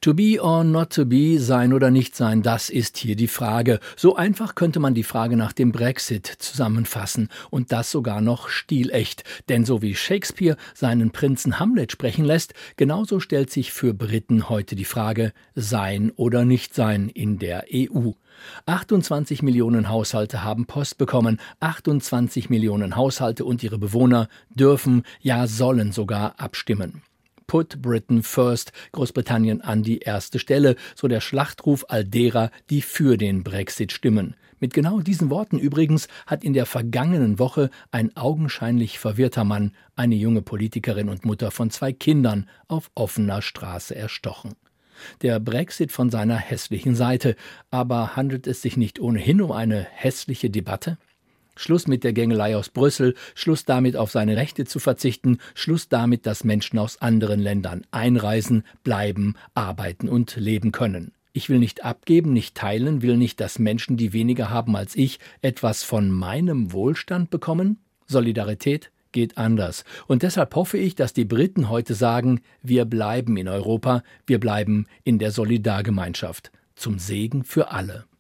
To be or not to be, sein oder nicht sein, das ist hier die Frage. So einfach könnte man die Frage nach dem Brexit zusammenfassen und das sogar noch stilecht. Denn so wie Shakespeare seinen Prinzen Hamlet sprechen lässt, genauso stellt sich für Briten heute die Frage sein oder nicht sein in der EU. 28 Millionen Haushalte haben Post bekommen, 28 Millionen Haushalte und ihre Bewohner dürfen, ja sollen sogar abstimmen. Put Britain first, Großbritannien an die erste Stelle, so der Schlachtruf all derer, die für den Brexit stimmen. Mit genau diesen Worten übrigens hat in der vergangenen Woche ein augenscheinlich verwirrter Mann eine junge Politikerin und Mutter von 2 Kindern auf offener Straße erstochen. Der Brexit von seiner hässlichen Seite, aber handelt es sich nicht ohnehin um eine hässliche Debatte? Schluss mit der Gängelei aus Brüssel, Schluss damit, auf seine Rechte zu verzichten, Schluss damit, dass Menschen aus anderen Ländern einreisen, bleiben, arbeiten und leben können. Ich will nicht abgeben, nicht teilen, will nicht, dass Menschen, die weniger haben als ich, etwas von meinem Wohlstand bekommen? Solidarität geht anders. Und deshalb hoffe ich, dass die Briten heute sagen, wir bleiben in Europa, wir bleiben in der Solidargemeinschaft. Zum Segen für alle.